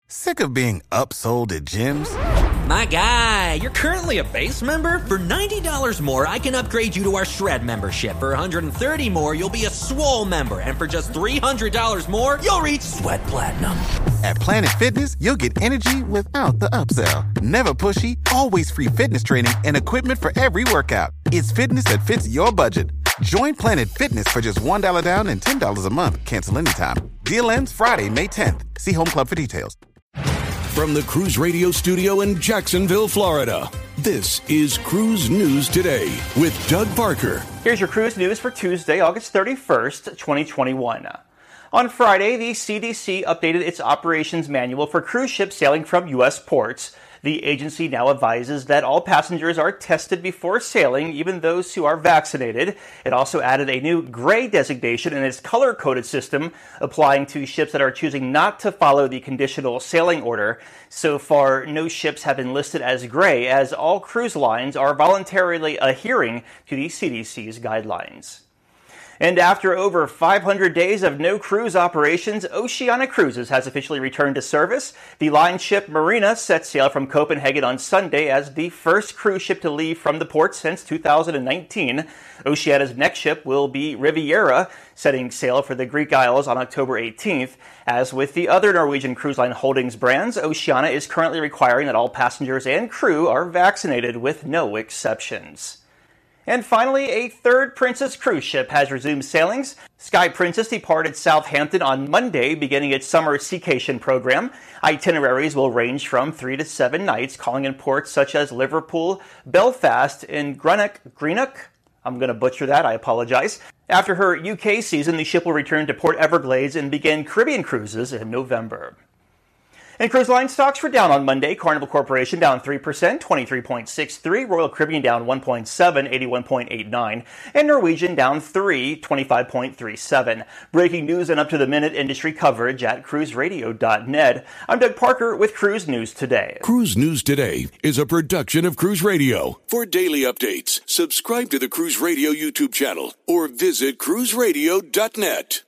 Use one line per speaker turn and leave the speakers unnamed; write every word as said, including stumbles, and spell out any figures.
Sick of being upsold at gyms?
My guy, you're currently a base member? For ninety dollars more, I can upgrade you to our Shred membership. For one hundred thirty dollars more, you'll be a Swole member. And for just three hundred dollars more, you'll reach Sweat Platinum.
At Planet Fitness, you'll get energy without the upsell. Never pushy, always free fitness training and equipment for every workout. It's fitness that fits your budget. Join Planet Fitness for just one dollar down and ten dollars a month. Cancel anytime. Deal ends Friday, May tenth. See Home Club for details.
From the Cruise Radio Studio in Jacksonville, Florida, this is Cruise News Today with Doug Parker.
Here's your cruise news for Tuesday, August thirty-first, twenty twenty-one. On Friday, the C D C updated its operations manual for cruise ships sailing from U S ports. The agency now advises that all passengers are tested before sailing, even those who are vaccinated. It also added a new gray designation in its color-coded system, applying to ships that are choosing not to follow the conditional sailing order. So far, no ships have been listed as gray, as all cruise lines are voluntarily adhering to the C D C's guidelines. And after over five hundred days of no cruise operations, Oceania Cruises has officially returned to service. The line ship Marina set sail from Copenhagen on Sunday as the first cruise ship to leave from the port since two thousand nineteen. Oceania's next ship will be Riviera, setting sail for the Greek Isles on October eighteenth. As with the other Norwegian Cruise Line Holdings brands, Oceania is currently requiring that all passengers and crew are vaccinated with no exceptions. And finally, a third Princess cruise ship has resumed sailings. Sky Princess departed Southampton on Monday, beginning its summer Seacation program. Itineraries will range from three to seven nights, calling in ports such as Liverpool, Belfast, and Greenock. Greenock? I'm going to butcher that, I apologize. After her U K season, the ship will return to Port Everglades and begin Caribbean cruises in November. And cruise line stocks were down on Monday. Carnival Corporation down three percent, twenty-three point six three. Royal Caribbean down one point seven, eighty-one point eight nine. And Norwegian down three, twenty-five point three seven. Breaking news and up-to-the-minute industry coverage at cruise radio dot net. I'm Doug Parker with Cruise News Today.
Cruise News Today is a production of Cruise Radio. For daily updates, subscribe to the Cruise Radio YouTube channel or visit cruise radio dot net.